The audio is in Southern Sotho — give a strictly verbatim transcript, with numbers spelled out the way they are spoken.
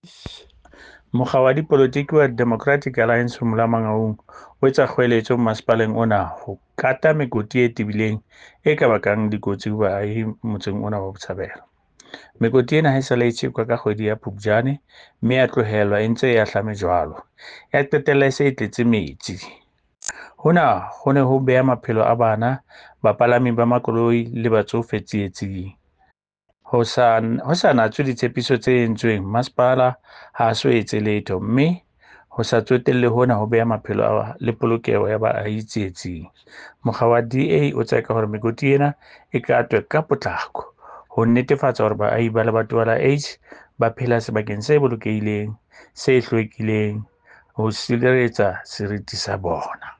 Mokga wa dipolotiki wa Democratic Alliance Phumula Mangaung o etsa kgoeletso masepaleng ona ho kata mekoti e tebileng e ka bakang dikotsi ho baahi motseng ona wa Botshabelo. Mekoti ena ha esale e tjhekwa ka kgwedi ya Phupjane mme ya tlohelwa e ntse e ahlame jwalo, ya qetella e se e tletse metsi. Hona ho ne ho beha maphelo a bana, bapalami ba makoloi le batsofe tsietsing. Ho sa ho sa natswe ditshepiso tse entsweng, masepala ha a so etse letho mme ho sa tsotelle hona ho beha maphelo a le polokeho ya baahi tsietsing. Mokga wa D A o tseka hore mekoti ena e katwe ka potlako ho netefatsa hore baahi ba lebatowa la H ba phela sebakeng se bolokehileng, se hlwekileng ho sireletsa seriti sa bona.